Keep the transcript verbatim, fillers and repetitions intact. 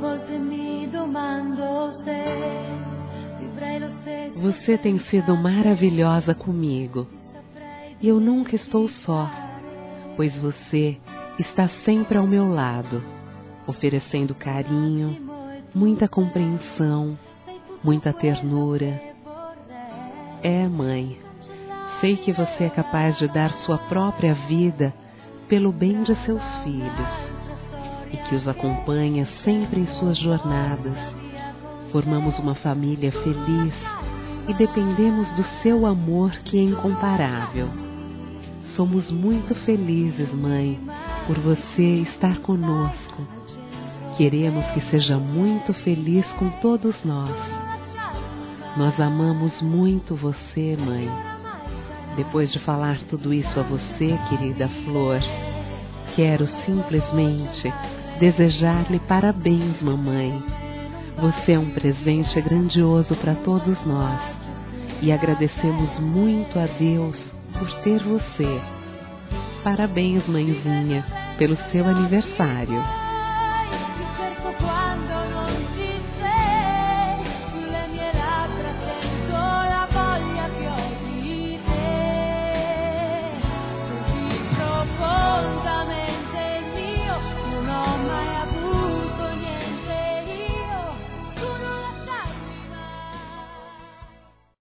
Você tem sido maravilhosa comigo e eu nunca estou só, pois você está sempre ao meu lado, oferecendo carinho, muita compreensão, muita ternura. É, mãe, sei que você é capaz de dar sua própria vida pelo bem de seus filhos e que os acompanha sempre em suas jornadas. Formamos uma família feliz e dependemos do seu amor, que é incomparável. Somos muito felizes, mãe, por você estar conosco. Queremos que seja muito feliz com todos nós. Nós amamos muito você, mãe. Depois de falar tudo isso a você, querida Flor, quero simplesmente desejar-lhe parabéns, mamãe. Você é um presente grandioso para todos nós e agradecemos muito a Deus por ter você. Parabéns, mãezinha, pelo seu aniversário.